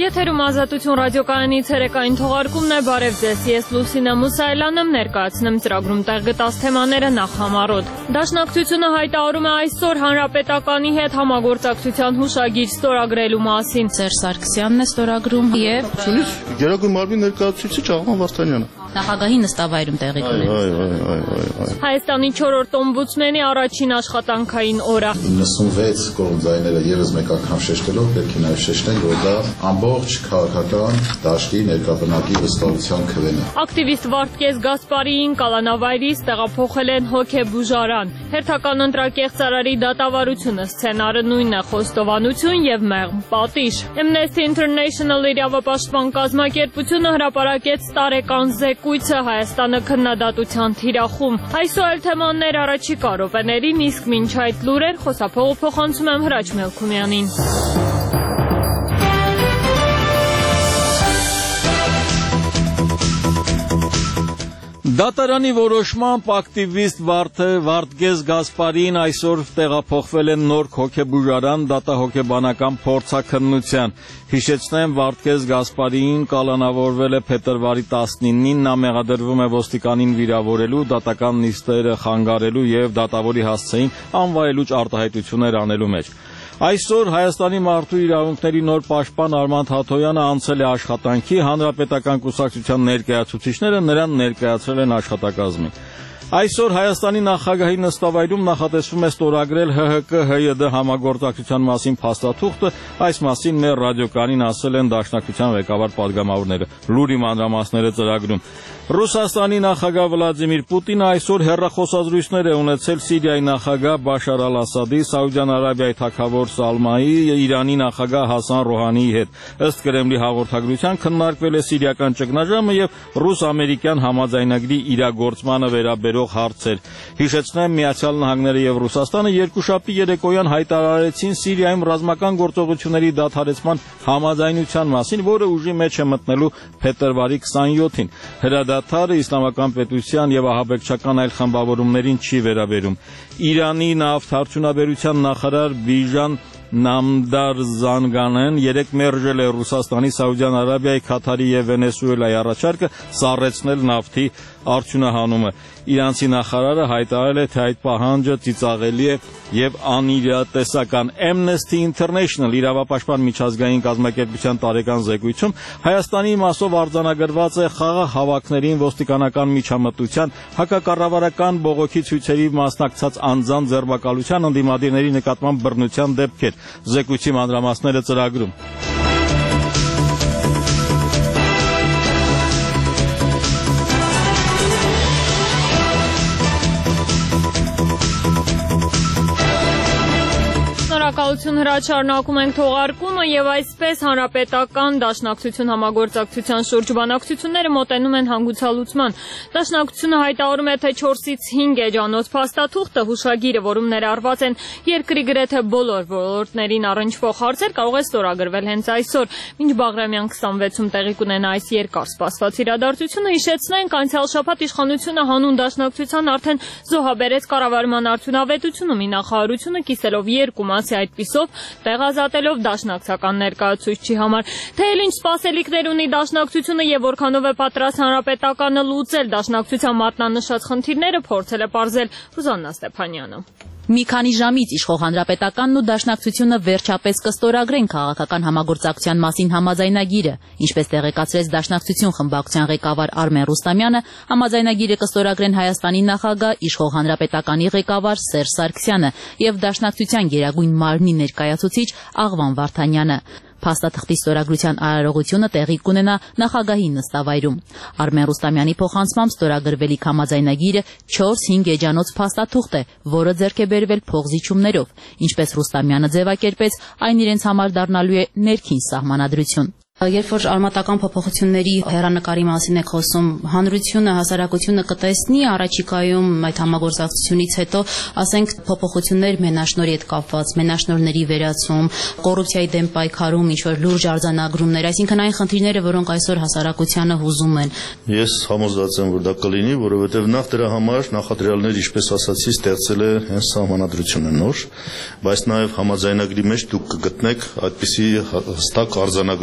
Եթերում Ազատություն ռադիոկայանի ցերեկային թողարկումն է, բարև ձեզ, ես Լուսինա Մուսայելյանը ներկայացնում ծրագրում տեղ գտած թեմաները նախ համառոտ։ Դաշնակցությունը հայտարարում է այսօր Հանրապետականի հետ համագործակցության հուշագիր ստորագրելու մասին։ Սերժ Սարգսյանն է ստորագրում եւ Գերագույն մարմնի ներկայացուցիչ Աղվան Վարդանյանը։ Նախագահի նստավայրում տեղի կունենա։ Հայաստանի 4-րդ օմբուդսմենի առաջին աշխատանքային օրը։ 96 կողմձայները եւս մեկ անգամ շեշտելով պետք է նաեւ շեշտեն, որ դա ամբողջ քաղաքական դաշտի ներկայացնակի վստահության քվեն է։ Ակտիվիստ Վարդգես Գասպարիին կալանավայրից տեղափոխել են հոգեբուժարան։ Հերթական ընտրակեղծարարի դատավարությունը սցենարը նույնն է՝ խոստովանություն եւ մեղմ պատիժ։ Amnesty International իրավապաշտպան կազմակերպությունը հրապարակեց տարեկան զեկույցը Հայաստանը քննադատության թիրախում։ Այսօր թեմաներ առաջիկա րոպեներին, իսկ մինչ այդ լուրեր խոսափողը փոխանցում եմ Հրաչ Մելքումյանին։ Դատարանի որոշմամբ ակտիվիստ Վարդգես Գասպարիին այսօր տեղափոխվել են նոր հոգեբուժարան դատահոգեբանական փորձաքննության։ Հիշեցնեմ, Վարդգես Գասպարիին կալանավորվել է փետրվարի 19-ին, նա մեղադրվում է ոստիկանին վիրավորելու, դատական նիստերը խանգարելու եւ դատավորի հասցեին անվայելուչ արտահայտություններ անելու մեջ։ Այսօր Հայաստանի մարդու իրավունքների նոր պաշտպան Արման Թաթոյանը անցել է աշխատանքի, հանրապետական կուսակցության ներկայացուցիչները նրան ներկայացրել են աշխատակազմին։ Այսօր Հայաստանի նախագահի նստավայրում նախատեսվում է ստորագրել ՀՀԿ-ՀՅԴ համագործակցության մասին փաստաթուղթը, այս մասին մեր ռադիոկայանին ասել են Դաշնակցության ղեկավար պատգամավորները։ Լուրի մանրամասները ծրագրում։ Ռուսաստանի նախագահ Վլադիմիր Պուտինը այսօր հեռախոսազրույցներ է ունեցել Սիրիայի նախագահ Բաշար Ալ-Ասադի, Սաուդյան Արաբիայի թագավոր Սալմայի, Իրանի նախագահ Հասան Ռոհանիի հետ։ Ըստ Կրեմլի հաղորդագրության քննարկվել է սիրիական ճգնաժամը եւ ռուս-ամերիկյան համաձայնագրի իրագործմանը վերաբերող հարցեր։ Հիշեցնեմ, Միացյալ Նահանգները եւ Ռուսաստանը երկուշաբթի երեկոյան հայտարարեցին Սիրիայում ռազմական գործողությունների դադարեցման համաձայնության մասին, որը ուժի մեջ է մտնելու փետրվարի 27-ին։ Հրադադարը իսլամական պետության եւ ահաբեկչական այլ խմբավորումներին չի վերաբերում։ Իրանի նավթարդյունաբերության նախարար Բիժան Նամդար Զանգանեն երեկ մերժել է Ռուսաստանի, Սաուդյան Արաբիայի, Քաթարի եւ Վենեսուելայի առաջարկը սառեցնել նավթի արդյունահանումը։ Իրանցի նախարարը հայտարարել է, թե այդ պահանջը ծիծաղելի է եւ անիրատեսական։ Amnesty International իրավապաշտպան միջազգային կազմակերպության տարեկան զեկույցում Հայաստանի մասով արձանագրված է խաղաղ հավաքներին ոստիկանական միջամտության, հակակառավարական բողոքի ցույցերի մասնակցած անձանց ձերբակալության, ընդդիմադիրների նկատմամբ բռնության դեպքեր։ Զեկույցի մանրամասները ծրագրում։ Շնորհակալություն Հրաչ, շարունակում ենք թողարկումը եւ այսպես Հանրապետական Դաշնակցություն համագործակցության շուրջ բանակցությունները մոտենում են հանգուցալուծման։ Դաշնակցությունը հայտարարում է, թե 4-ից 5 էջանոց փաստաթուղթը հուշագիրը, որում ներառված են երկրի գրեթե բոլոր ոլորտներին առնչվող հարցեր, կարող է ստորագրվել հենց այսօր։ Մինչ Բաղրամյան 26-ում տեղի կունենա այս երկար սպասված իրադարձությունը, հիշեցնենք, անցյալ շաբաթ իշխանությունը հանուն Դաշնակցության արդեն զոհաբերեց կառավարման արդյունավետությունը, մի նախարարությունը կիսելով երկու մասի, այդպիսով տեղազատելով դաշնակցական ներկայացուցչի համար։ Թե ինչ սպասելիքներ ունի Դաշնակցությունը եւ որքանով է պատրաստ Հանրապետականը լուծել Դաշնակցության մատնանշած խնդիրները, փորձել է պարզել Ռուզաննա Ստեփանյանը։ Մի քանի ժամից իշխող Հանրապետականն ու Դաշնակցությունը վերջապես կստորագրեն քաղաքական համագործակցության մասին համաձայնագիրը, ինչպես տեղեկացրեց Դաշնակցություն խմբակցության ղեկավար Արմեն Ռուստամյանը, համաձայնագիրը կստորագրեն Հայաստանի նախագահ, իշխող Հանրապետականի ղեկավար Սերժ Սարգսյանը եւ Դաշնակցության գերագույն մարմնի ներկայացուցիչ Աղվան Վարդանյանը։ Փաստաթղթի ստորագրության արարողությունը տեղի կունենա նախագահի նստավայրում։ Արմեն Ռուստամյանի փոխանցմամբ ստորագրվելիք համաձայնագիրը 4-5 էջանոց փաստաթուղթ է, որը ձեռք է բերվել փողզիչումներով։ Ինչպես Ռուստամյանը ձևակերպեց, այն իրենց համար դառնալու է ներքին սահմանադրություն։ Երբ որ արմատական փոփոխությունների հեռանկարի մասին եք խոսում, հանրությունը, հասարակությունը կտեսնի առաջիկայում այդ համագործակցությունից հետո, ասենք, փոփոխություններ մենաշնորհի հետ կապված, մենաշնորհների վերացում, կոռուպցիայի դեմ պայքարում, ինչ-որ լուրջ արձանագրումներ, այսինքն այն խնդիրները, որոնք այսօր հասարակությանը հուզում են։ Ես համոզված եմ, որ դա կլինի, որովհետև նախ դրա համար նախադրյալներ, ինչպես ասացի, ստեղծել է հենց սահմանադրությունը նոր, բայց նաև համաձայնագրի մեջ դուք կգտնեք այդպիսի հստակ արձանագրումներ,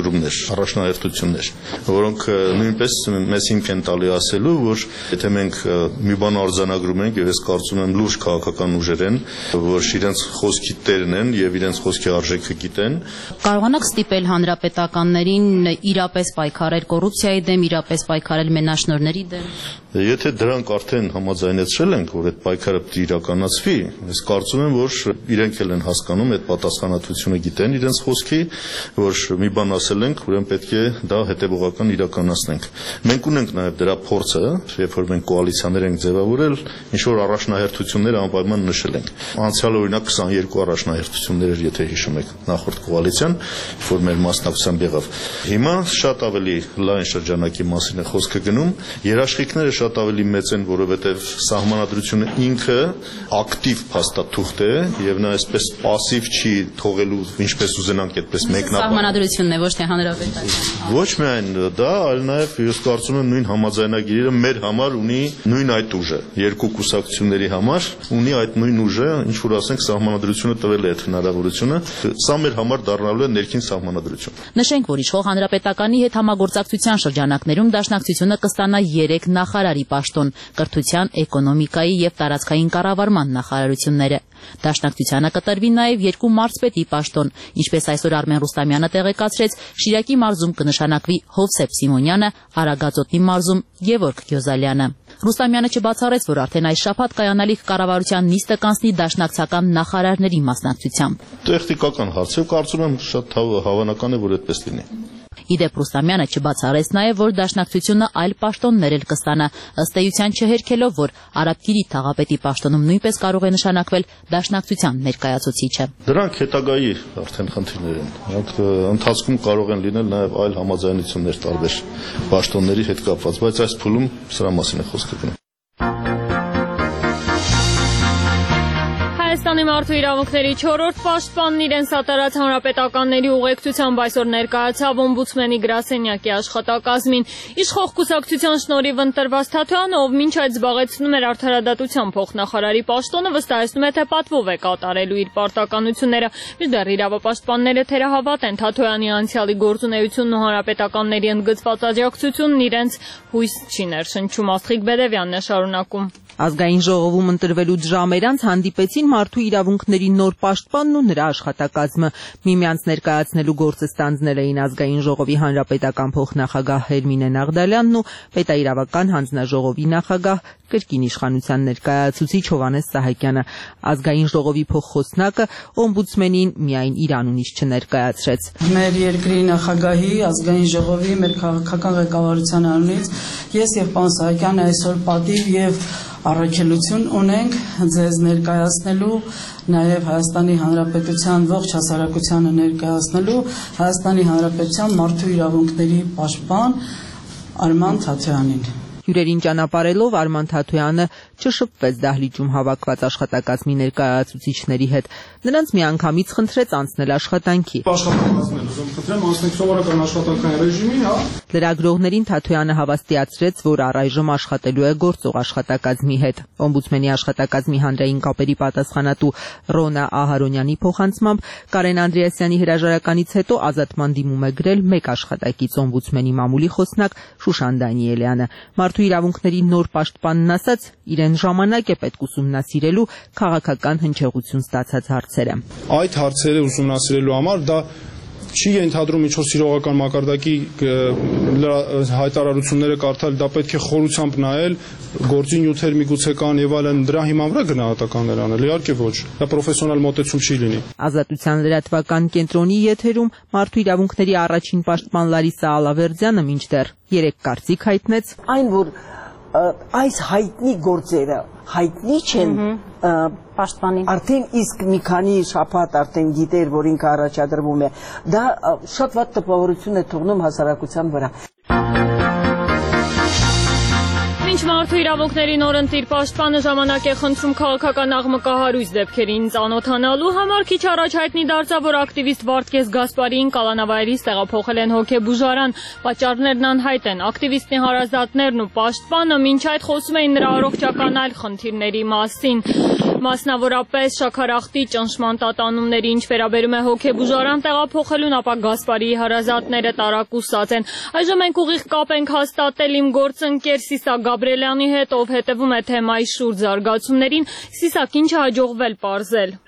առաջնահերթություններ, որոնք նույնպես մեզ հիմք են տալի ասելու, որ եթե մենք մի բան արձանագրում ենք, եւ ես կարծում եմ լուրջ քաղաքական ուժեր են, որ իրենց խոսքի տերն են եւ իրենց խոսքի արժեքը գիտեն։ Կարողանաք ստիպել հանրապետականներին իրապես պայքարել կոռուպցիայի դեմ, իրապես պայքարել մենաշնորհների դեմ։ Եթե դրանք արդեն համաձայնեցրել ենք, որ այդ պայքարը պետք է իրականացվի, ես կարծում եմ, որ իրենք էլ են հասկանում այդ պատասխանատվությունը գիտեն իրենց խոսքի, որ մի բան ասել ենք, ուրեմն պետք է դա հետևողական իրականացնենք։ Մենք ունենք նաև դրա փորձը, երբ որ մենք կոալիցիաներ ենք ձևավորել, ինչ որ առաջնահերթություններ անպայման նշել ենք։ Անցյալ օրինակ 22 առաջնահերթություններ էր, եթե հիշում եք, նախորդ կոալիցիան, որ մեր մասնակցությամբ եղավ։ Հիմա շատ ավելի լայն շրջանակի մասին է խոսքը գնում, երաշխիքները շատ ավելի մեծ են, որովհետև սահմանադրությունը ինքը ակտիվ փաստաթուղթ է եւ նա այսպես пассив չի թողելու ինչպես ուզենանք այդպես մեկնաբան։ Սահմանադրությունն է, ոչ թե հանրապետական։ Ոչ միայն դա, այլ նաեւ ես կարծում եմ նույն համաձայնագիրը մեր համար ունի նույն այդ ուժը։ Երկու կուսակցությունների համար ունի այդ նույն ուժը, ինչ որ ասենք սահմանադրությունը տվել է այդ հնարավորությունը։ Սա մեր համար դառնալու է ներքին սահմանադրություն։ Նշենք, որ իշխող հանրապետականի հետ համագործակցության շրջանակներում դաշնակցությունը կստանա 3 նախարարի պաշտոն՝ կրթության, էկոնոմիկայի եւ տարածքային կառավարման նախարարությունները։ Դաշնակցությանը կտրվի նաև 2 մարզպետի պաշտոն, ինչպես այսօր Արմեն Ռուստամյանը տեղեկացրեց, Շիրակի մարզում կնշանակվի Հովսեփ Սիմոնյանը, Արագածոտնի մարզում Գևորգ Գյոզալյանը։ Ռուստամյանը չբացառեց, որ արդեն այս շաբաթ կայանալիք կառավարության նիստը կանցնի դաշնակցական նախարարների մասնակցությամբ։ Տեխնիկական հարց է, կարծում եմ շատ հավանական է, որ այդպես լինի։ Իդեպ Ռուստամյանը չբացառեց նաև, որ դաշնակցությունը այլ պաշտոններ էլ կստանա, ըստ էության չհերքելով, որ Արաբկիրի թաղապետի պաշտոնում նույնպես կարող է նշանակվել դաշնակցության ներկայացուցիչը։ Դրանք հետագայի արդեն խնդիրներ են։ Դրանք ընթացքում կարող են լինել նաև այլ համաձայնություններ տարբեր պաշտոնների հետ կապված, բայց այս փուլում սրա մասին է խոսքը գնում։ Հայաստանի մարդու իրավունքների 4-րդ պաշտպանն իրեն սատարած հանրապետականների ուղեկցությամբ այսօր ներկայացավ օմբուդսմենի գրասենյակի աշխատակազմին։ Իշխող կուսակցության շնորհիվ ընտրված Թաթոյանը, ով մինչ այդ զբաղեցնում էր արդարադատության փոխնախարարի պաշտոնը, վստահեցնում է, թե պատվով է կատարելու իր պարտականությունները։ Մինչդեռ իրավապաշտպանները թերահավատ են Թաթոյանի անցյալի գործունեությունն ու հանրապետականների ընդգծված աջակցությունն իրենց հույս չի ներշնչում։ Աստղիկ Բեդևյանն է շարունակում։ Ազգային ժողովում ընտրվելուց ժամեր անց հանդիպեցին մարդու իրավունքների նոր պաշտպանն ու նրա աշխատակազմը։ Միմյանց ներկայացնելու գործը ստանձնել էին ազգային ժողովի հանրապետական փոխնախագահ Հերմինե Նաղդալյանն ու պետաիրավական հանձնաժողովի նախագահ կրկին իշխանության ներկայացուցիչ Հովհաննես Սահակյանը։ Ազգային ժողովի փոխխոսնակը օմբուդսմենին միայն իր անունից չներկայացրեց։ Մեր երկրի նախագահի, ազգային ժողովի, մեր քաղաքական ղեկավարության անունից ես եւ պարոն Սահակյանը այսօր պատիվ եւ առաքելություն ունենք ձեզ ներկայացնելու, նաև Հայաստանի Հանրապետության ողջ հասարակությանը ներկայացնելու Հայաստանի Հանրապետության մարդու իրավունքների պաշտպան Արման Թաթոյանին։ Հյուրերին ճանապարհելով Արման Թաթոյանը չշփվեց դահլիճում հավաքված աշխատակազմի ներկայացուցիչների հետ։ Նրանց միանգամից խնդրեց անցնել աշխատանքի։ Աշխատանքներ ուզում խնդրեմ անցնեք սովորական աշխատանքային ռեժիմին, հա։ Լրագրողներին Թաթոյանը հավաստիացրեց, որ առայժմ աշխատելու է գործող աշխատակազմի հետ։ Օմբուդսմենի աշխատակազմի հանրային կապերի պատասխանատու Ռոնա Ահարոնյանի փոխանցմամբ Կարեն Անդրեասյանի հրաժարականից հետո ազատման դիմում է գրել մեկ աշխատակից օմբուդսմենի մամուլի խոսնակ Շուշան Դանիելյանը։ Մարդու իրավունքների նոր պաշտպանն ասաց, իրեն ժամանակ է պետք ուսումնասիրելու քաղաքական հնչեղություն ստացած հարցերը։ Այդ հարցերը ուսումնասիրելու համար դա չի ենթադրում ինչ-որ սիրողական մակարդակի հայտարարությունները կարդալ, դա պետք է խորությամբ նայել, գործի նյութեր միգուցե կան եւ այլն, դրա հիման վրա գնահատականներ անել, իհարկե ոչ, դա պրոֆեսիոնալ մոտեցում չի լինի։ Ազատության լրատվական կենտրոնի եթերում մարդու իրավունքների առաջին պաշտպան Լարիսա Ալավերդյանը մինչդեռ 3 կարծիք հայտնեց։ Այն որ այս հայտնի գործերը հայտնի չեն պաշտպանին։ Արդեն իսկ մի քանի շաբաթ արդեն գիտեր, որ ինքը առաջադրվում է։ Դա շատ վատ տպավորություն է թողնում հասարակության վրա։ Մինչ մարդու իրավունքների նորընտիր պաշտպանը ժամանակ է խնդրում քաղաքական աղմկահարույց դեպքերին ծանոթանալու համար, քիչ առաջ հայտնի դարձավ, որ ակտիվիստ Վարդգես Գասպարիին կալանավայրից տեղափոխել են հոգեբուժարան։ Պատճառներն անհայտ են։ Ակտիվիստի հարազատներն ու պաշտպանը մինչ այդ խոսում էին նրա առողջական այլ խնդիրների մասին, մասնավորապես շաքարախտի ճնշման տատանումների, ինչ վերաբերում է հոգեբուժարան տեղափոխելուն, ապա Գասպարիի հարազատները տարակուսած են։ Այժմ մենք ուղիղ կապ ենք հաստատել իմ գործընկեր Սիսակ Գաբրելյանի հետ, ով հետևում է թեմայի շուրջ զարգացումներին։ Սիսակ, ինչ է հաջողվել պարզել։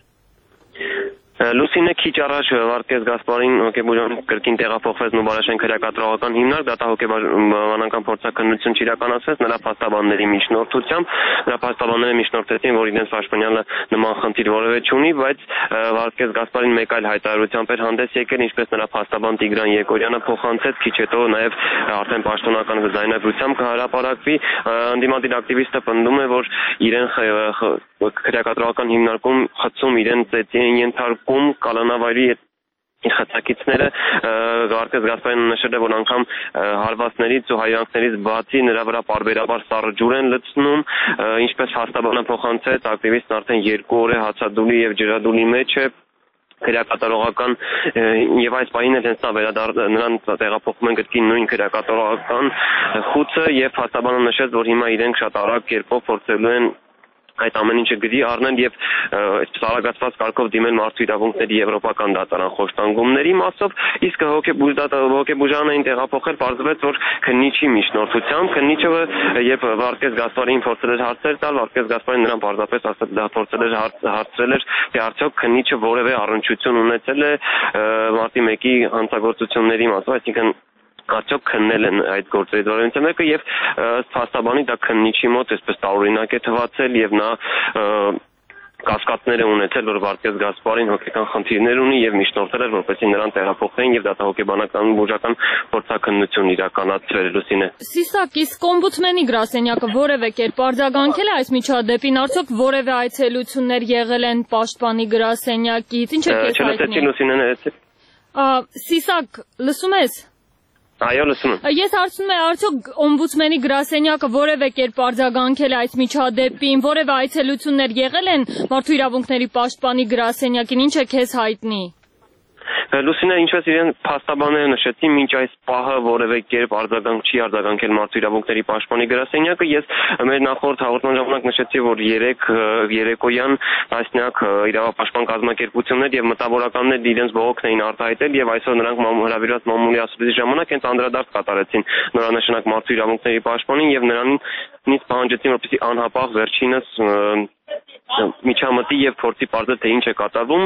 Լուսինե քիչ առաջ Վարդգես Գասպարին հոգեբուժարան կրկին տեղափոխվեց Նուբարաշեն քրեակատարողական հիմնարկ, դատահոգեբանական փորձաքննություն չիրականացվեց նրա փաստաբանների միջնորդությամբ։ Նրա փաստաբանները միջնորդեցին, որ իրենց պաշտպանյալը նման խնդիր որևէ չունի, բայց Վարդգես Գասպարին մեկ այլ հայտարարությամբ էր հանդես եկել, ինչպես նրա փաստաբան Տիգրան Եկորյանը փոխանցեց, քիչ հետո նաև արդեն պաշտոնական ձայնագրությամբ կհրապարակվի։ Ընդդիմադիր ակտիվիստը պնդում է, որ իրեն քրեակատարողական հիմնարկում խցում իրեն ծեծի են ենթարկում կալանավայրի խցակիցները։ Վարդգես Գասպարյանը նշել է, որ անգամ հարվածներից ու հայրանքներից բացի նրա վրա պարբերաբար սառը ջուր են լցնում, ինչպես փաստաբանը փոխանցեց, ակտիվիստն արդեն 2 օր է հացադուլի եւ ջրադուլի մեջ է քրեակատարողական եւ այս պահին էլ հենց նրան տեղափոխում են կրկին նույն քրեակատարողական խուցը եւ փաստաբանը նշեց, որ հիմա իրենք շատ արագ կերպով փորձելու են այդ ամեն ինչը գրի առնել եւ արագացված կարգով դիմել մարդու իրավունքների եվրոպական դատարան խոշտանգումների մասով, իսկ հոգեբուժարանային տեղափոխել պարզվեց, որ քննիչի միջնորդությամբ քննիչը երբ Վարդգես Գասպարին փորձել էր հարցեր տալ, Վարդգես Գասպարին նրան պարզապես ասել դա փորձել էր հարցրել էր, թե արդյոք քննիչը որևէ առնչություն ունեցել է մարտի 1-ի հանցագործությունների մասով, այսինքն արդյոք քննել են այդ գործերի դորերից մեկը եւ փաստաբանի դա քննիչի մոտ այսպես տարօրինակ է թվացել եւ նա կասկածներ է ունեցել, որ Վարդգես Գասպարին հոգեկան խնդիրներ ունի եւ միջնորդել էր, որպեսզի նրան տեղափոխեն եւ դատահոգեբանական բուժական փորձաքննություն իրականացվեր։ Լուսինե Սիսակ, իսկ օմբուդսմենի գրասենյակը որևէ կերպ արձագանքել է այս միջադեպին, արդյոք որևէ այցելություններ եղել են պաշտպանի գրասենյակից, ինչ է քեզ հայտնի։ Լուսինեն Սիսակ, լսում ես։ Այո, լսում եմ։ Ես հարցնում եմ, արդյոք օմբուդսմենի գրասենյակը որևէ կերպ արձագանքել է այս միջադեպին, որևէ այցելություններ եղել են մարդու իրավունքների պաշտպանի գրասենյակին, ինչ է քեզ հայտնի։ Լուսինե, ինչպես իրեն փաստաբանները նշեցին, մինչ այս պահը որևէ կերպ չի արձագանքել մարդու իրավունքների պաշտպանի գրասենյակը։ Ես մեր նախորդ հաղորդման ժամանակ նշեցի, որ երեկոյան տասնյակ իրավապաշտպան կազմակերպություններ եւ մտավորականներ իրենց բողոքն էին արտահայտել եւ այսօր նրանք հրավիրված մամուլի ասուլիսի ժամանակ հենց անդրադարձ կատարեցին նորանշանակ մարդու իրավունքների պաշտպանին եւ նրանից պահանջեցին, որպեսզի անհապաղ վերջինս միջամտի եւ փորձի պարզել թե ինչ է կատարվում։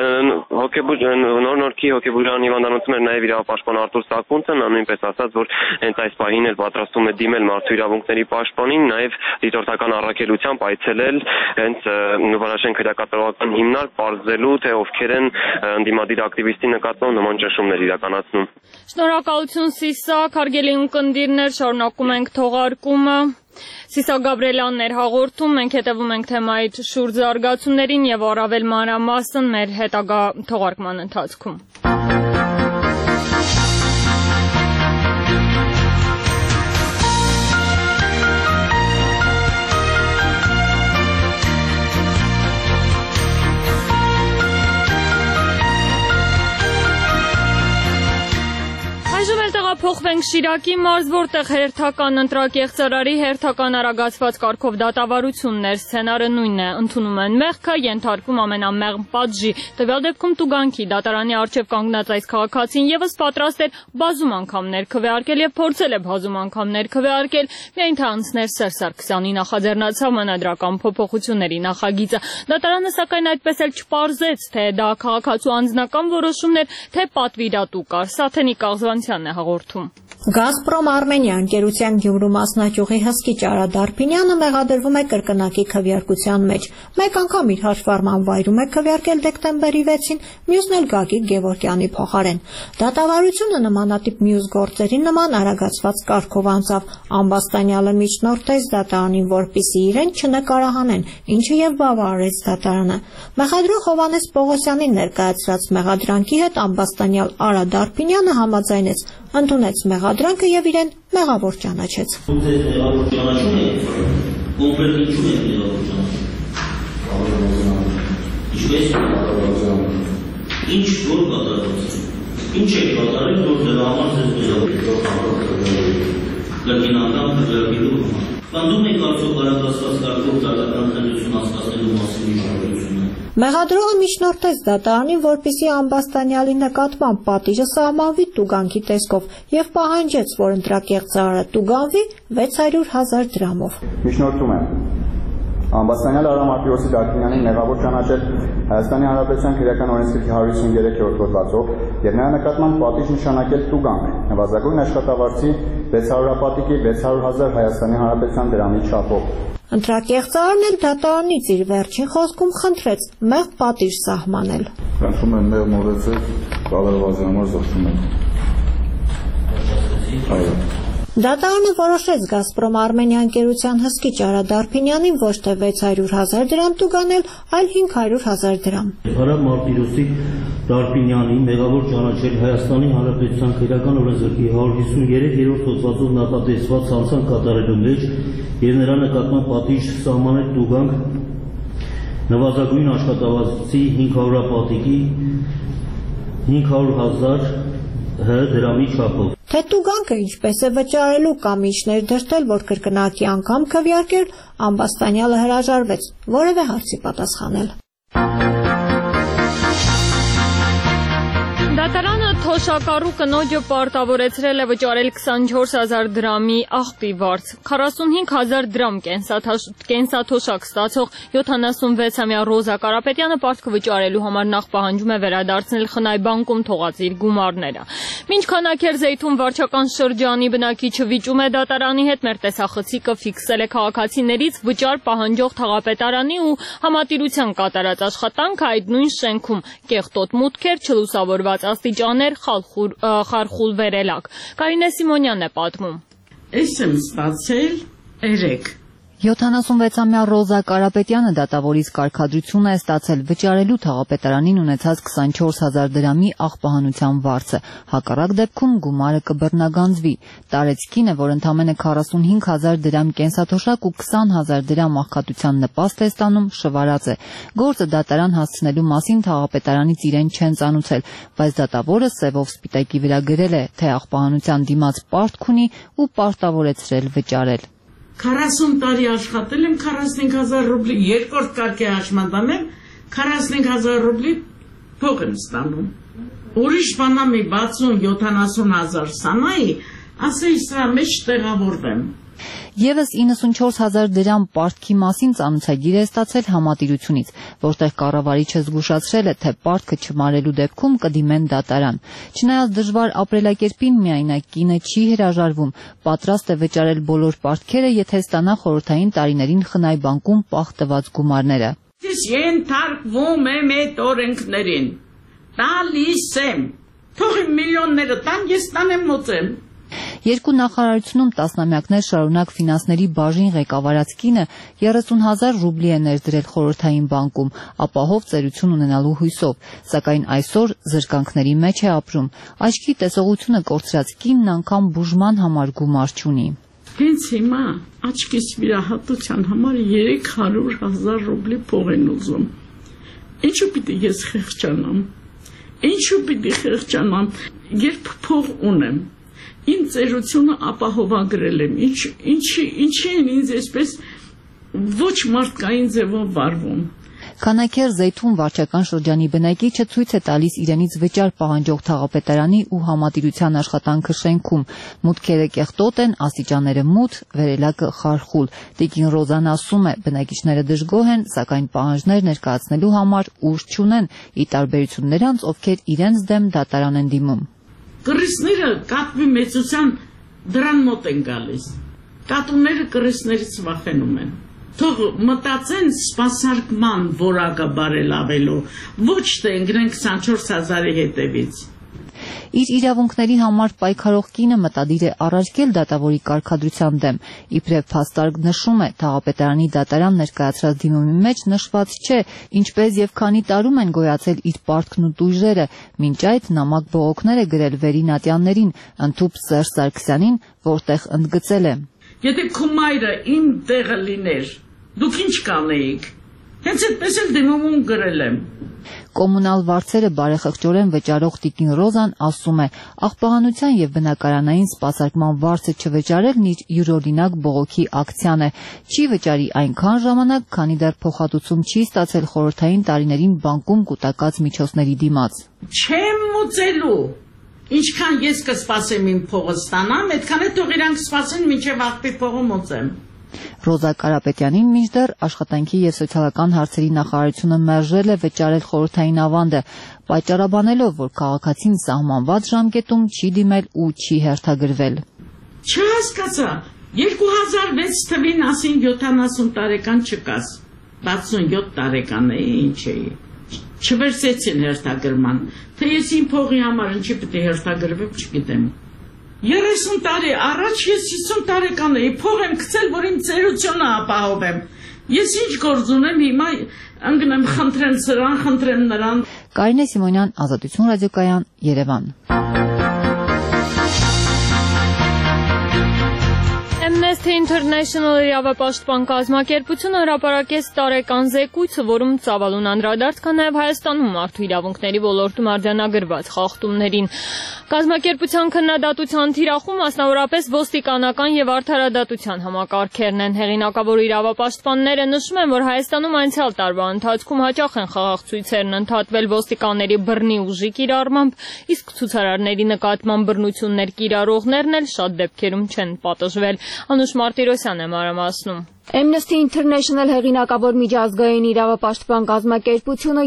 Նոր-նորքի հոգեբուժարանի հիվանդանոցում էր նաեւ իրավապաշտպան Արտուր Սակունցը, նա նույնպես ասաց, որ հենց այս պահին էլ պատրաստում է դիմել մարդու իրավունքների պաշտպանին, նաեւ դիտորդական առաքելությամբ այցելել հենց Նուբարաշեն քրեակատարողական հիմնարկ պարզելու թե ովքեր են ընդդիմադիր ակտիվիստի նկատմամբ նման ճնշումներ իրականացնում։ Շնորհակալություն Սիսակ, հարգելի ունկնդիրներ, շարունակում ենք թողարկումը։ Սիսակ Գաբրելյանն էր հաղորդում, մենք հետևում ենք թեմայի շուրջ զարգացումներին եւ առավել մանրամասն մեր հետագա թողարկման ընթացքում։ Փոխվենք Շիրակի մարզ, որտեղ հերթական ընտրակեղծարարի հերթական արագացված կարգով դատավարություններ, սցենարը նույնն է, ընդունում են մեղքը, ենթարկում ամենամեղմ պատժի։ Տվյալ դեպքում տուգանքի դատարանի առջև կանգնած այս քաղաքացին եւս պատրաստ էր բազում անգամ ներքվեարկել եւ փորձել է բազում անգամ ներքվեարկել, միայն թե անցներ Սերժ Սարգսյանի նախաձեռնացավ մանրադրական փոփոխությունների նախագիծը։ Դատարանը սակայն այդպես էլ չպարզեց, թե դա քաղաքացու անձնական որոշումն էր, թե պատվիրատու կար։ Սաթենիկ Աղզվանցյանն է հաղորդում։ Գազպրոմ Արմենիա ընկերության Գյումրու մասնաճյուղի հսկիչ Արա Դարփինյանը մեղադրվում է կրկնակի քվեարկության մեջ։ Մեկ անգամ իր հաշվառման վայրում է քվեարկել դեկտեմբերի 6-ին, մյուսն էլ Գագիկ Գևորգյանի փոխարեն։ Դատավարությունը նմանատիպ մյուս գործերի նման արագացված կարգով անցավ։ Ամբաստանյալը միջնորդեց դատարանին, որպեսզի իրեն չնկարահանեն, ինչը եւ բավարարեց դատարանը։ Մեղադրող Հովհաննես Պողոսյանին ներկայացրած մեղադրանքի հետ ամբաստանյալ Արա Դարփինյանը համաձայնեց, ընդունեց մեղադրանքը մեղադրանքը եւ իրեն մեղավոր ճանաչեց։ Ինչ որ կատարած ինչ է կատարել որ դրա համար ձեզ լեգինական քվեարկելու Կանդում եք արդյոք բարակացված կարգով դատական քննություն անցկացնելու մասին իշխանությունը։ Մեղադրողը միջնորդեց դատարանին, որպեսզի Ամբաստանյալի նկատմամբ պատիժը սահմանվի տուգանքի տեսքով եւ պահանջեց, որ ընտրակեղծարարը տուգանվի 600,000 դրամով։ Միջնորդում եմ Ամբաստանյալ Արամ Արտիրոսի Դարբինյանին մեղավոր ճանաչել Հայաստանի Հանրապետության Քրեական օրենսգրքի 153-րդ հոդվածով եւ նրա նկատմամբ պատիժ նշանակել տուգանք նվազագույն աշխատավարձի 600-ապատիկի 600,000 Հայաստանի Հանրապետության դրամի չափով։ Ընտրակեղծարարն էլ դատարանից իր վերջին խոսքում խնդրեց մեղմ պատիժ սահմանել։ Խնդրում եմ մեղմ մոռացել, կալարվածի համար զղջում եմ։ Այո։ Դատարանը որոշեց Գազպրոմ Արմենիա ընկերության հսկիչ Արա Դարբինյանին ոչ թե 600,000 դրամ տուգանել, այլ 500,000 դրամ։ Արամ Արտիրոսի Դարբինյանին մեղավոր ճանաչել Հայաստանի Հանրապետության Քրեական օրենսգրքի 153-րդ հոդվածով նախատեսված սանձան կատարելու մեջ եւ նրա նկատմամբ պատիժ սահմանել տուգանք նվազագույն աշխատավարձի 500-ապատիկի 500,000 դրամի չափով։ Թե տուգանքը ինչպես է վճարելու կամ ինչներ դրդել, որ կրկնակի անգամ քվեարկել, Ամբաստանյալը հրաժարվեց որևէ հարցի պատասխանել։ Դատարանը թոշակառու կնոջը պարտավորեցրել է վճարել 24,000 դրամի աղբի վարձ, 45,000 դրամ կենսաթոշակ ստացող 76-ամյա Ռոզա Կարապետյանը պարտքը վճարելու համար նախ պահանջում է վերադարձնել Խնայ բանկում թողած իր գումարները։ Մինչ Քանաքեր Զեյթուն վարչական շրջանի բնակիչը վիճում է դատարանի հետ, մեր տեսախցիկը ֆիքսել է քաղաքացիներից վճար պահանջող թաղապետարանի ու համատիրության կատարած աշխատանքը այդ նույն շենքում՝ կեղտոտ մուտքեր, չլուսավորված աստիճաներ, խարխուլ վերելակ։ Կարինե Սիմոնյանն է պատմում։ Ես եմ ստացել 3 76-ամյա Ռոզա Կարապետյանը դատավորից կարգադրություն է ստացել վճարելու թաղապետարանին ունեցած 24,000 դրամի աղբահանության վարձը։ Հակառակ դեպքում գումարը կբռնագանձվի։ Տարեցկինը, որ ընդամենը 45,000 դրամ կենսաթոշակ ու 20,000 դրամ աղքատության նպաստ է ստանում, շվարած է։ Գործը դատարան հասցնելու մասին թաղապետարանից իրեն չեն ծանուցել, բայց դատավորը սևով սպիտակի վրա գրել է, թե աղբահանության դիմաց պարտք ունի ու պարտավորեցրել վճարել։ 40 տարի աշխատել եմ 45,000 ռուբլի, երկրորդ կարգի հաշմանդամ եմ 45,000 ռուբլի փող եմ ստանում։ Ուրիշ բանամի 60-70,000 սանայի, ասեի սրա մեջ տեղավորվեմ։ Եվս 94,000 դրամ պարտքի մասին ծանուցագիր է ստացել համատիրությունից, որտեղ կառավարիչը զգուշացրել է, թե պարտքը չմարելու դեպքում կդիմեն դատարան։ Չնայած դժվար ապրելակերպին միայնակ կինը չի հրաժարվում, պատրաստ է վճարել բոլոր պարտքերը, եթե ստանա խորհրդային տարիներին Խնայ բանկում պահ տված գումարները։ Ես ենթարկվում եմ այդ օրենքներին, տալիս եմ, թող միլիոնները տան, ես տանեմ մոծեմ։ Երկու նախարարությունում տասնամյակներ շարունակ ֆինանսների բաժին ղեկավարած կինը 30,000 ռուբլի է ներդրել խորհրդային բանկում, ապահով ծերություն ունենալու հույսով, սակայն այսօր զրկանքների մեջ է ապրում։ Աչքի տեսողությունը կորցրած կինն անգամ բուժման համար գումար չունի։ Հենց հիմա աչքիս վիրահատության համար 300,000 ռուբլի փող են ուզում։ Ինչու պիտի ես խեղճանամ։ Երբ փող ունեմ, իմ ծերությունը ապահովագրել եմ, ինչի են ինձ այսպես ոչ մարդկային ձևով վարվում։ Քանաքեր Զեյթուն վարչական շրջանի բնակիչը ցույց է տալիս իրենից վճար պահանջող թաղապետարանի ու համատիրության աշխատանքը շենքում։ Մուտքերը կեղտոտ են, աստիճանները մութ, վերելակը խարխուլ։ Տիկին Ռոզան ասում է, բնակիչները դժգոհ են, սակայն պահանջներ ներկայացնելու համար ուժ չունեն, ի տարբերություն նրանց, ովքեր իրենց դեմ դատարան են դիմում։ Կռիսները կատվի մեծության դրան մոտ են գալիս։ Կատուները կռիսներից վախենում են։ Թող մտածեն սպասարկման որակը բարելավելու, ոչ թե ընկնեն 24,000-ի հետևից։ Իր իրավունքների համար պայքարող կինը մտադիր է առարկել դատավորի կարգադրության դեմ։ Իբրև փաստարկ նշում է, Թաղապետարանի դատարան ներկայացրած դիմումի մեջ նշված չէ, ինչպես եւ քանի տարում են գոյացել իր պարտքն ու տույժերը, մինչ այդ նամակ բողոքներ է գրել Վերինատյաններին, ընդհուպ Սերժ Սարգսյանին, որտեղ ընդգծել է. Եթե քո մայրը իմ տեղը լիներ, դուք ինչ կանեիք։ Հենց այդպես էլ դիմում գրել եմ։ Կոմունալ վարձերը բարեխղճորեն վճարող Տիկին Ռոզան ասում է, աղբահանության եւ բնակարանային սպասարկման վարձը չվճարելն իր յուրօրինակ բողոքի ակցիան է։ Չի վճարի այնքան ժամանակ, քանի դեռ փոխհատուցում չի ստացել խորհրդային տարիներին բանկում կուտակած միջոցների դիմաց։ Չեմ մոծելու։ Ինչքան ես կսպասեմ իմ փողը ստանամ, այդքան է թող իրանք սպասեն, մինչև աղբի փողը մոծեմ։ Ռոզա Կարապետյանին մինչդեռ աշխատանքի եւ սոցիալական հարցերի նախարարությունը մերժել է վճարել խորհրդային ավանդը, պատճառաբանելով, որ քաղաքացին սահմանված ժամկետում չի դիմել ու չի հերթագրվել։ Չհասկացա, 2006 թվին ասին 70 տարեկան չկաս, 67 տարեկան էի, ինչ էի, չվերցեցին հերթագրման, թե ես իմ փողի համար ինչի պետք է հերթագրվեմ, չգիտեմ։ 30 տարի առաջ ես 50 տարեկան էի, փող եմ գցել, որ իմ ծերությունը ապահովեմ։ Ես ինչ գործ ունեմ հիմա, ընկնեմ, խնդրեմ սրան, խնդրեմ նրան։ Կարինե Սիմոնյան, Ազատություն ռադիոկայան, Երևան։ Amnesty International իրավապաշտպան կազմակերպությունը հրապարակեց տարեկան զեկույցը, որում ծավալուն անդրադարձ կա նաև Հայաստանում մարդու իրավունքների ոլորտում արձանագրված խախտումներին։ Կազմակերպության քննադատության թիրախում մասնավորապես ոստիկանական եւ արդարադատության համակարգերն են։ Հեղինակավոր իրավապաշտպանները նշում են, որ Հայաստանում անցյալ տարվա ընթացքում հաճախ են խաղաղ ցույցերն ընդհատվել ոստիկանների բռնի ուժի կիրառմամբ, իսկ ցուցարարների նկատմամբ բռնություններ կիրառողներն էլ շատ դեպքերում չեն պատժվել։ Անուշ Մարտիրոսյանն է մանրամասնում։ Amnesty International հեղինակավոր միջազգային իրավապաշտպան կազմակերպությունը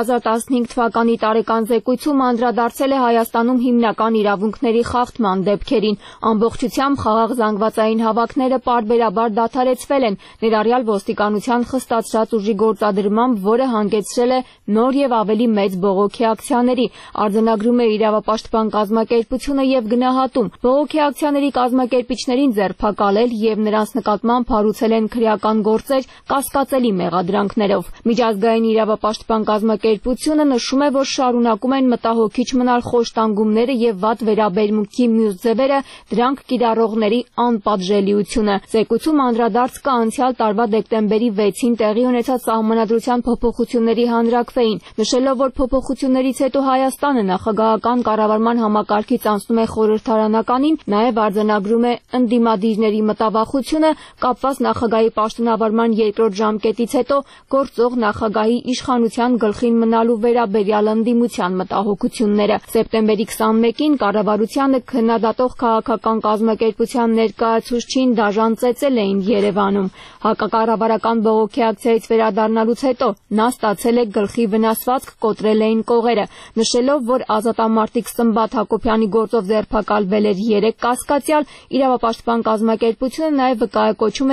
2015 թվականի տարեկան զեկույցում անդրադարձել է Հայաստանում հիմնական իրավունքների խախտման դեպքերին։ Ամբողջությամբ խաղաղ զանգվածային հավաքները պարբերաբար դադարեցվել են, ներառյալ ոստիկանության խստացրած ուժի գործադրմամբ, որը հանգեցրել է նոր եւ ավելի մեծ բողոքի ակցիաների, արձանագրում է իրավապաշտպան կազմակերպությունը եւ գնահատում բողոքի ակցիաների կազմակերպիչներին ձերբակալել եւ նրանց նկատմամբ հարուցել են քրեական գործեր կասկածելի մեղադրանքներով։ Միջազգային իրավապաշտպան կազմակերպությունը նշում է, որ շարունակում են մտահոգիչ մնալ խոշտանգումները եւ վատ վերաբերմունքի մյուս ձևերը, դրանք կիրառողների անպատժելիությունը։ Զեկույցում անդրադարձ կա անցյալ տարվա դեկտեմբերի 6-ին տեղի ունեցած սահմանադրության փոփոխությունների հանրաքվեին, նշելով, որ փոփոխություններից հետո Հայաստանը նախագահական կառավարման համակարգից անցնում է խորհրդարանականին, նաեւ արձանագրում է ընդդիմադիրների մտավախությունը կապված նախագահի պաշտոնավարման երկրորդ ժամկետից հետո գործող նախագահի իշխանության գլխին մնալու վերաբերյալ ընդդիմության մտահոգությունները։ Սեպտեմբերի 21-ին կառավարությանը քննադատող քաղաքական կազմակերպության ներկայացուցչին դաժան ծեծել էին Երևանում։ Հակակառավարական բողոքի ակցիայից վերադառնալուց հետո նա ստացել է գլխի վնասվածք, կոտրել էին կողերը, նշելով, որ ազատամարտիկ Սմբատ Հակոբյանի գործով ձերբակալվել էր 3 կասկածյալ, իրավապաշտպան կազմակերպությունը նաև վկայակոչում է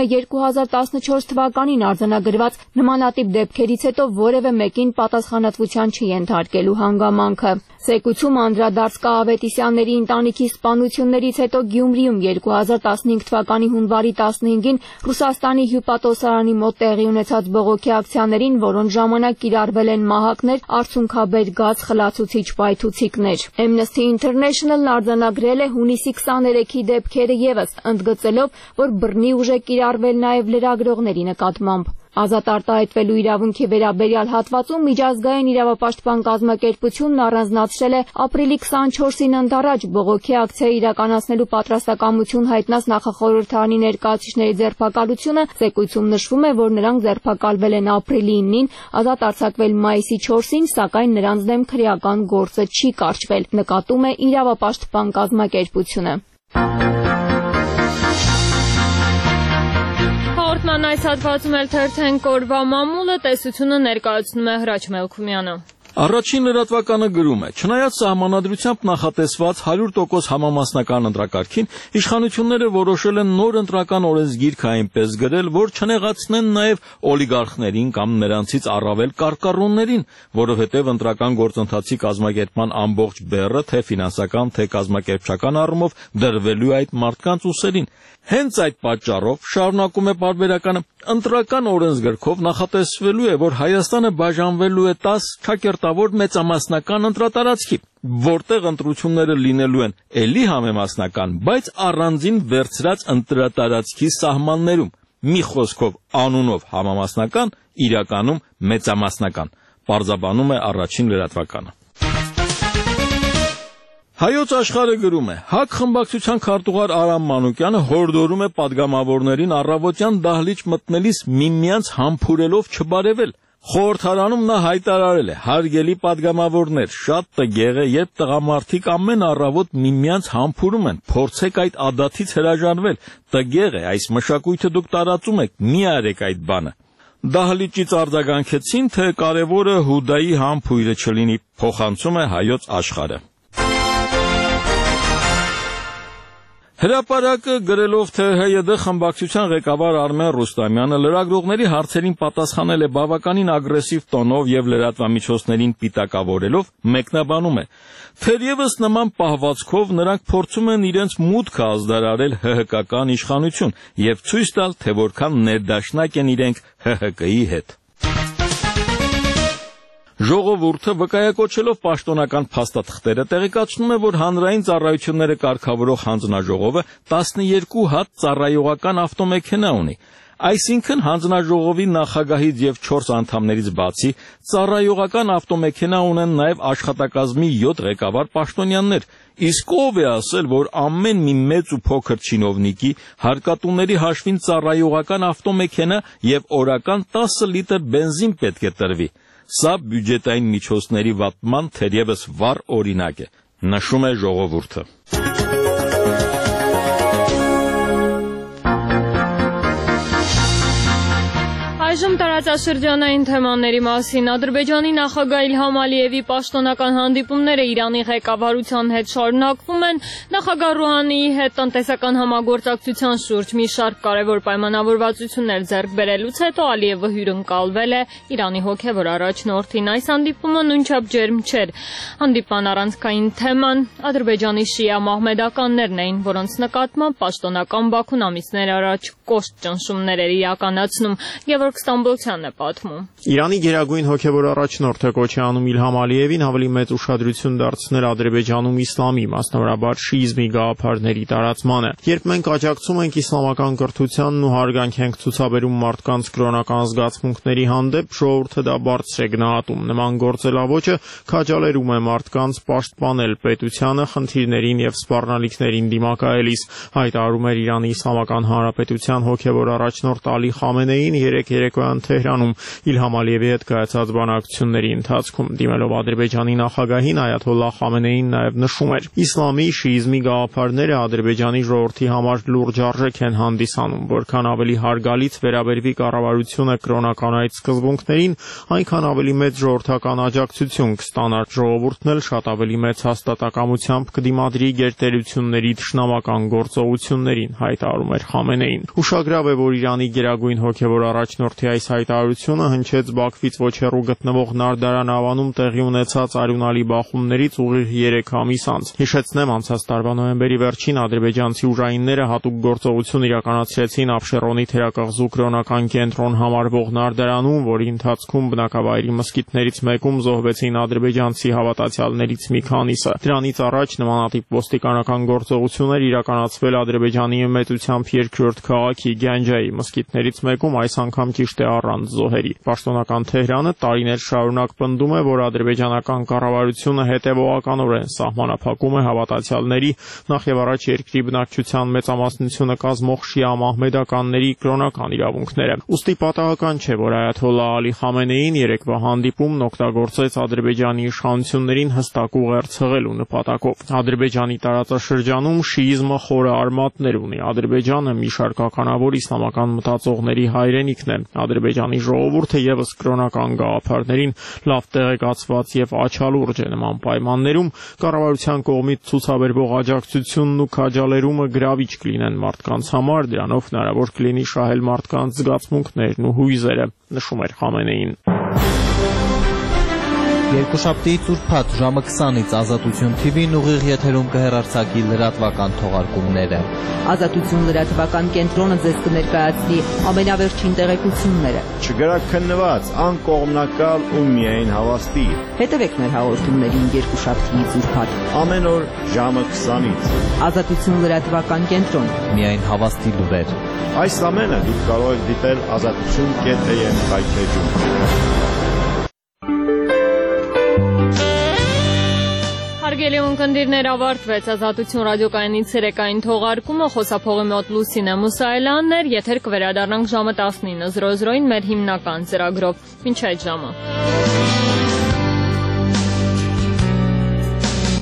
2014 թվականին արձանագրված նմանատիպ դեպքերից հետո որևէ մեկին պատասխանատվության չենթարկելու հանգամանքը։ Զեկույցում անդրադարձ կա Ավետիսյանների ընտանիքի սպանություններից հետո Գյումրիում 2015 թվականի հունվարի 15-ին Ռուսաստանի հյուպատոսարանի մոտ տեղի ունեցած բողոքի ակցիաներին, որոնց ժամանակ կիրառվել են մահակներ, արցունքաբեր գազ, խլացուցիչ պայթուցիկներ։ Amnesty International-ն արձանագրել է հունիսի 23-ի դեպքերը եւս, ընդգծելով, որ բռնի ուժ է կիրառվել նաև լրագրողների նկատմամբ։ Ազատ արտահայտվելու իրավունքի վերաբերյալ հատվածում միջազգային իրավապաշտպան կազմակերպությունն առանձնացրել է ապրիլի 24-ին ընդառաջ բողոքի ակցիա իրականացնելու պատրաստակամություն հայտնած նախախորհրդարանի ներկայացուցիչների ձերբակալությունը։ Զեկույցում նշվում է, որ նրանք ձերբակալվել են ապրիլի 9-ին, ազատ արձակվել մայիսի 4-ին, սակայն նրանց դեմ քրեական գործը չի կարճվել, նկատում է իրավապաշտպան կազմակերպությունը։ Հաղորդման այս հատվածում էլ թերթենք օրվա մամուլը, տեսությունը ներկայացնում է Հրաչ Մելքումյանը։ Առաջին լրատվականը գրում է. չնայած սահմանադրությամբ նախատեսված 100% համամասնական ընտրակարգին, իշխանությունները որոշել են նոր ընտրական օրենսգիրք այնպես գրել, որ չնեղացնեն նաև օլիգարխներին կամ նրանցից առավել կարկառուններին, որովհետև ընտրական գործընթացի կազմակերպման ամբողջ բեռը թե ֆինանսական, թե կազմակերպչական առումով դրվելու է այդ մարդկանց ուսերին։ Հենց այդ պատճառով, շարունակում է պարբերականը, ընտրական օրենսգրքով նախատեսվելու է, որ Հայաստանը բաժանվելու է 10 ճակերտավոր մեծամասնական ընտրատարածքի, որտեղ ընտրությունները լինելու են էլի համեմասնական, բայց առանձին վերցրած ընտրատարածքի սահմաններում, մի խոսքով անունով համամասնական, իրականում մեծամասնական, պարզաբանում է առաջին լրատվականը։ Հայոց աշխարհը գրում է. ՀԱԿ խմբակցության քարտուղար Արամ Մանուկյանը հորդորում է պատգամավորներին առավոտյան դահլիճ մտնելիս միմյանց համբուրելով չբարևել։ Խորհրդարանում նա հայտարարել է. հարգելի պատգամավորներ, շատ տգեղ է, երբ տղամարդիկ ամեն առավոտ միմյանց համբուրում են, փորձեք այդ ադաթից հրաժարվել, տգեղ է, այս մշակույթը դուք տարածում եք, մի արեք այդ բանը։ Դահլիճից արձագանքեցին, թե կարևորը Հուդայի համբույրը չլինի, փոխանցում է Հայոց աշխարհը։ Հրապարակը գրելով, թե ՀՅԴ խմբակցության ղեկավար Արմեն Ռուստամյանը լրագրողների հարցերին պատասխանել է բավականին ագրեսիվ տոնով եւ լրատվամիջոցներին պիտակավորելով, մեկնաբանում է. թերևս նման պահվածքով նրանք փորձում են իրենց մուտքը ազդարարել ՀՀԿ-ական իշխանություն եւ ցույց տալ, թե որքան ներդաշնակ են իրենք ՀՀԿ-ի հետ։ Ժողովուրդը վկայակոչելով պաշտոնական փաստաթղթերը տեղեկացնում է, որ հանրային ծառայությունները կարգավորող հանձնաժողովը 12 հատ ծառայողական ավտոմեքենա ունի։ Այսինքն հանձնաժողովի նախագահից եւ 4 անդամներից բացի ծառայողական ավտոմեքենա ունեն նաեւ աշխատակազմի 7 ղեկավար պաշտոնյաներ։ Իսկ ով է ասել, որ ամեն մի մեծ ու փոքր չինովնիկի հարկատուների հաշվին ծառայողական ավտոմեքենա եւ օրական 10 լիտր բենզին պետք է տրվի։ Սա բյուջետային միջոցների վատման թերևս վառ օրինակ է, նշում է ժողովուրդը։ Այժմ տարածաշրջանային թեմաների մասին Ադրբեջանի նախագահ Իլհամ Ալիևի պաշտոնական հանդիպումները Իրանի ղեկավարության հետ շարունակվում են։ Նախագահ Ռուհանիի հետ տնտեսական համագործակցության շուրջ մի շարք կարևոր պայմանավորվածություններ ձեռք բերելուց հետո Ալիևը հյուրընկալվել է Իրանի հոգևոր առաջնորդին։ Այս հանդիպումը նույնչափ ջերմ չէր։ Հանդիպման առանցքային թեման Ադրբեջանի շիա մահմեդականներն էին, որոնց նկատմամբ պաշտոնական Բաքուն ամիսներ առաջ կոշտ ճնշումներ էր իրականացնում։ Գևորգ Ստամբոլցյանն է պատմում։ Իրանի գերագույն հոգևոր առաջնորդը կոչ է անում Իլհամ Ալիևին ավելի մեծ ուշադրություն դարձնել Ադրբեջանում իսլամի, մասնավորաբար շիիզմի գաղափարների տարածմանը։ Երբ մենք աջակցում ենք իսլամական կրթությանն ու հարգանք ենք ցուցաբերում մարդկանց կրոնական զգացմունքների հանդեպ, ժողովուրդը դա բարձր է գնահատում։ Նման գործելավոճը քաջալերում է մարդկանց պաշտպանել պետությանը խնդիրներին եւ սպառնալիքներին դիմակայելիս, հայտարարում էր Իրանի Իսլամական Հանրապետության հոգևոր առաջնորդ Ալի Խամենեին երեկոյան Թեհրանում Իլհամ Ալիևի հետ կայացած բանակցությունների ընթացքում։ Դիմելով Ադրբեջանի նախագահին Այաթոլլահ Խամենեին նաև նշում էր. իսլամի, շիիզմի գաղափարները Ադրբեջանի ժողովրդի համար լուրջ արժեք են հանդիսանում, որքան ավելի հարգալից վերաբերվի կառավարությունը կրոնական այդ սկզբունքներին, այնքան ավելի մեծ ժողովրդական աջակցություն կստանար։ Ժողովուրդն էլ շատ ավելի մեծ հաստատակամությամբ կդիմադրի գերտերությունների թշնամական գործողություններին, հայտարարում էր Խամենեին։ Ուշագրավ է, որ Իրանի գերագույն հոգևոր առաջնորդի այս հայտարարությունը հնչեց Բաքվից ոչ հեռու գտնվող Նարդարան ավանում տեղի ունեցած արյունալի բախումներից ուղիղ 3 ամիս անց։ Հիշեցնեմ, անցած տարվա նոյեմբերի վերջին ադրբեջանցի ուժայինները հատուկ գործողություն իրականացրեցին Աբշերոնի թերակղզու կրոնական կենտրոն համարվող Նարդարանում, որի ընթացքում բնակավայրի մզկիթներից մեկում զոհվեցին ադրբեջանցի հավատացյալներից մի քանիսը։ Դրանից առաջ նմանատիպ ոստիկանական գործողություններ իրականացվել Ադրբեջանի մեծությամբ երկրորդ քաղաքի Գանջայի մզկիթներից մեկում, այս անգամ ճիշտ է առանց զոհերի։ Պաշտոնական Թեհրանը տարիներ շարունակ պնդում է, որ ադրբեջանական կառավարությունը հետևողականորեն սահմանափակում է հավատացյալների, նախ եւ առաջ երկրի բնակչության մեծամասնությունը կազմող շիա մահմեդականների կրոնական իրավունքները։ Ուստի պատահական չէ, որ Այաթոլլահ Ալի Խամենեին երեկվա հանդիպումն օգտագործեց Ադրբեջանի իշխանություններին հստակ ուղերձղելու նպատակով։ Ադրբեջանի տարածաշրջանում շիիզմը խորը արմատներ ունի։ Ադրբեջանը մի շարք ականավոր իսլամական մտածողների հայրենիքն է։ Ադրբեջանի Հայաստանի ժողովուրդը եւս կրոնական գաղափարներին լավ տեղեկացված եւ աչալուրջ է նման պայմաններում կառավարության կողմից ցուցաբերվող աջակցությունն ու քաջալերումը գրավիչ կլինեն մարդկանց համար, դրանով հնարավոր կլինի շահել մարդկանց զգացմունքներն ու հույզերը, նշում էր Խամենեին։ Երկուշաբթի ծուրփաթ ժամը 20-ից Ազատություն TV-ն ուղիղ եթերում կհեռարձակի լրատվական թողարկումները։ Ազատություն լրատվական կենտրոնը ձեզ կներկայացնի ամենավերջին տեղեկությունները։ Չգրաքննված, անկողմնակալ ու միայն հավաստի։ Հետևեք մեր հաղորդումներին երկուշաբթի ծուրփաթ։ Ամեն օր ժամը 20-ից։ Ազատություն լրատվական կենտրոն։ Միայն հավաստի լուրեր։ Այս ամենը դուք կարող եք դիտել azatutun.am կայքեջում։ Հարգելի ունկնդիրներ, ավարտվեց Ազատություն ռադիոկայանից ցերեկային թողարկումը, խոսափողի մոտ Լուսինե Մուսայելյանն էր, եթեր կվերադառնանք ժամը 19:00-ին մեր հիմնական ծրագրով։ Մինչ այդ ժամը։